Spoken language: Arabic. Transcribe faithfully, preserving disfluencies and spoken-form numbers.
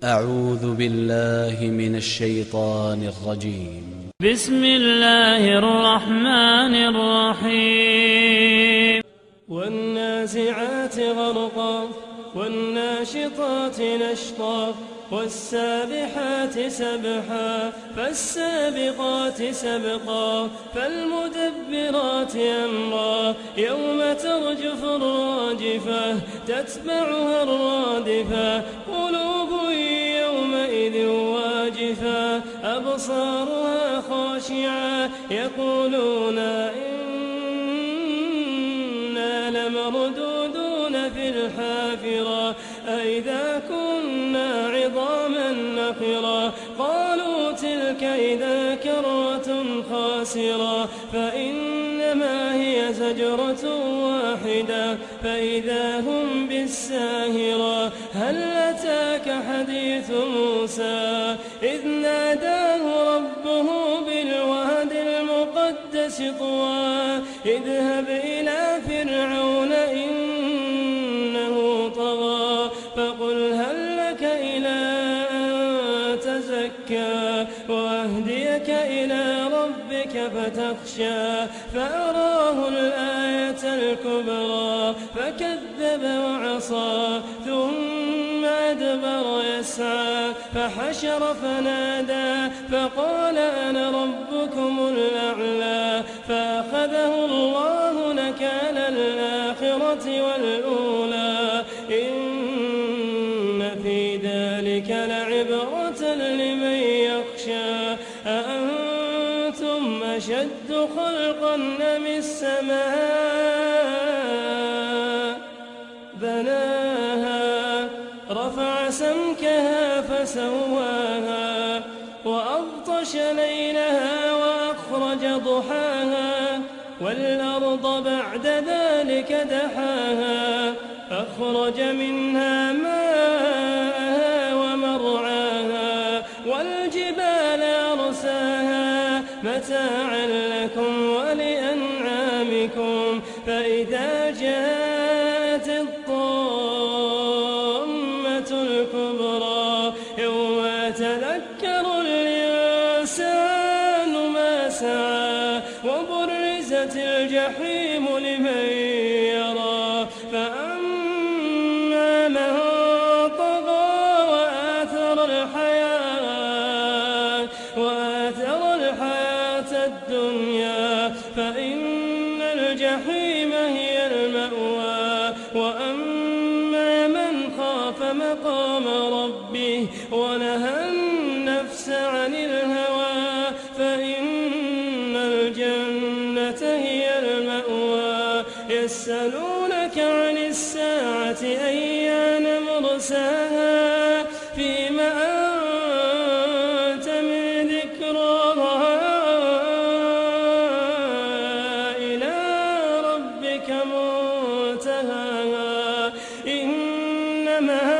أعوذ بالله من الشيطان الرجيم. بسم الله الرحمن الرحيم. والنازعات غرقا والناشطات نشطا والسابحات سبحا فالسابقات سبقا فالمدبرات أمرا يوم ترجف الراجفة تتبعها الرادفة قلوب يومئذ واجفة أبصارها خاشعة يقولون إنا لمردودون في الحافرة أئذا كنا عظاما نخرة قالوا تلك إذا كرة خاسرة فإنما هي زجرة واحدة فإذا هم بالساهرة هل أتاك حديث موسى إذ ناداه ربه بالواد المقدس طوى اذهب إلى فرعون إنه طغى فقل هل لك إلى أن تزكى وأهديك إلى ربك فتخشى فأراه الآية الكبرى فكذب وعصى ثم أدبر يسعى فحشر فنادى فقال أنا ربكم الأعلى فأخذه الله نكال الآخرة والأولى إن في ذلك لعبرة لمن يخشى أأنتم أشد خلقا أم السماء بناها رفع سمكها فسواها وأغطش ليلها وأخرج ضحاها والأرض بعد ذلك دحاها أخرج منها ماءها ومرعاها والجبال أرساها متاعا لكم ولأنعامكم فإذا جاءت الطامة الكبرى يوم يتذكر الإنسان ما سعى وبرزت الجحيم لمن يرى فأما من طغى وآثر الحياة وآثر الحياة الدنيا فإن الجحيم هي المأوى وأما من خاف مقام ربه ونهى النفس عن الهوى فإن الجنة هي المأوى يسألونك عن الساعة أيان مرساها فيما أنت من ذكراها إلى ربك منتهاها إنما